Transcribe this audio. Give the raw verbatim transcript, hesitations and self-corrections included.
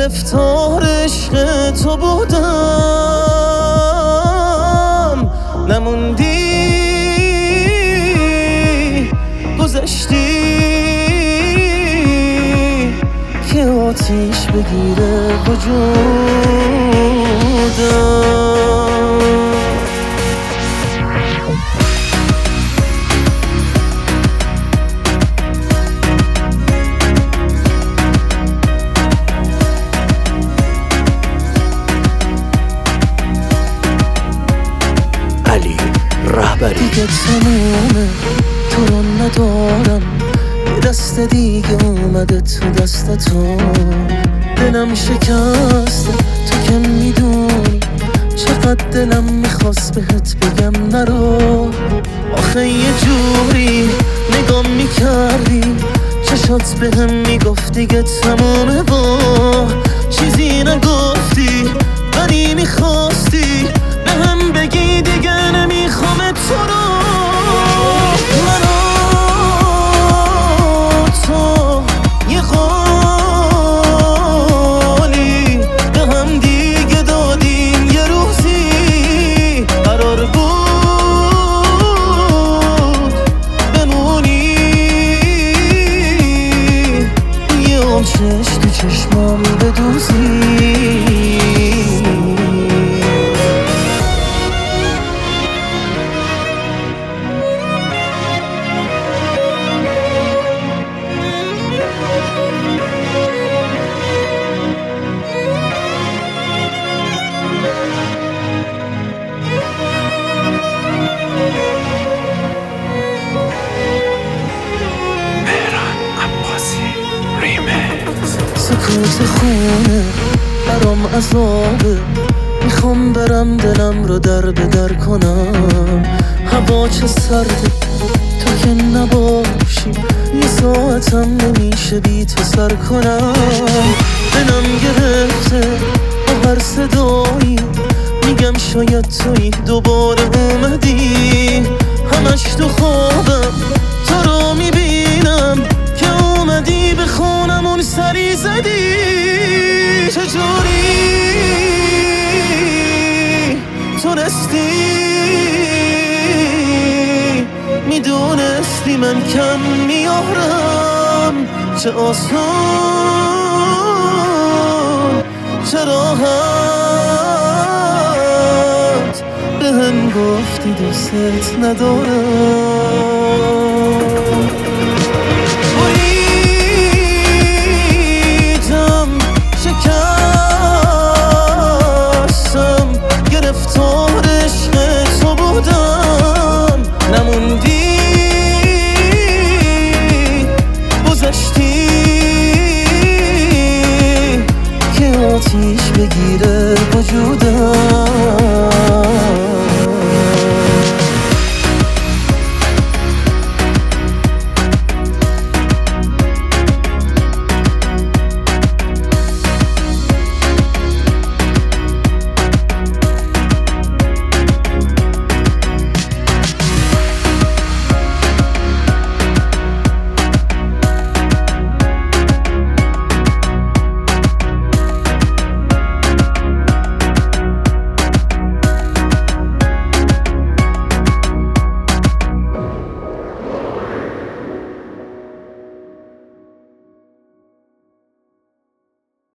گرفتار عشق تو بودم، نموندی گذشتی که آتیش بگیره وجودم. علی رهبری. دیگه تمومه، تو رو ندارم، یه دست دیگه اومده تو دست تو. دلم شکسته تو که میدونی چقدر دلم میخواست بهت بگم نرو. آخه یه جوری نگام میکردی، چشات بهم میگفت دیگه تمومه، با چیزی نگفتی ولی میخواستی بهم بگی دیگه نمیخوام تو رو. من و تو یه قولی به هم دیگه دادیم، یه روزی قرار بود بمونی. یه عمر چشم تو چشمام بدوزی. سکوت خونه برام عذابه، میخوام برم دلم رو در به در کنم. هوا چه سرده تو که نباشی، یه ساعتم نمیشه بی تو سر کنم. دلم گرفته با هر صدایی، میگم شاید توی دوباره اومدی. همش تو خوابم تو رو میبینم که اومدی به خونمون سری زدی. چجوری تونستی میدونستی من کم میارم؟ چه آسون چه راحت بهم گفتی دوست ندارم.